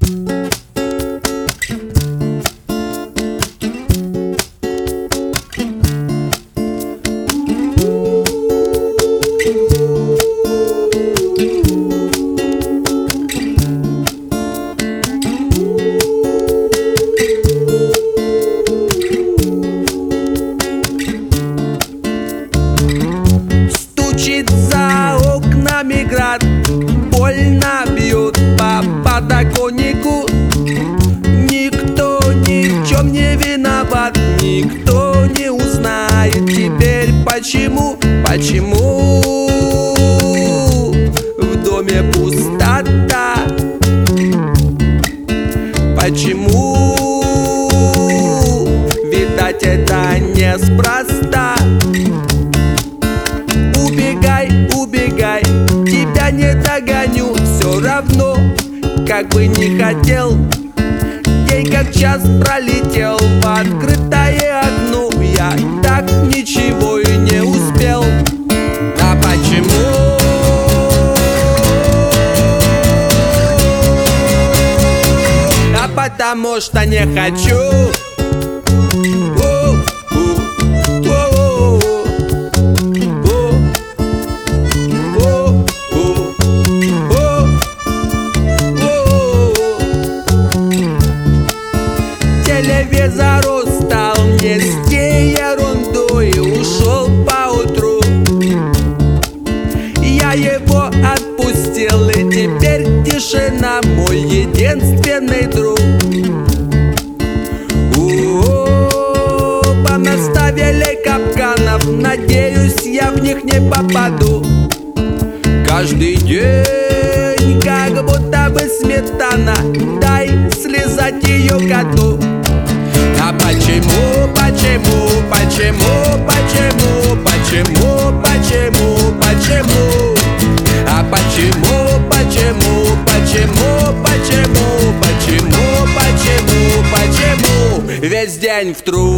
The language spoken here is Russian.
Стучит за окнами град, больно бьет по подоконнику. Никто ни в чем не виноват, никто не узнает теперь почему. Почему в доме пустота? Почему? Видать, это неспроста. Убегай, убегай, тебя не догоню. Все равно, как бы не хотел, день как час пролетел. В открытое окно я так ничего и не успел. А почему? А потому что не хочу. Телевизор устал нести ерунду и ушел поутру. Я его отпустил, и теперь тишина мой единственный друг. Понаставили капканов, надеюсь, я в них не попаду. Каждый день как будто бы сметана, дай слезать ее коту. А почему, почему, почему, почему, почему, почему, почему? А почему, почему, почему, почему, почему, почему, почему? Весь день в трубе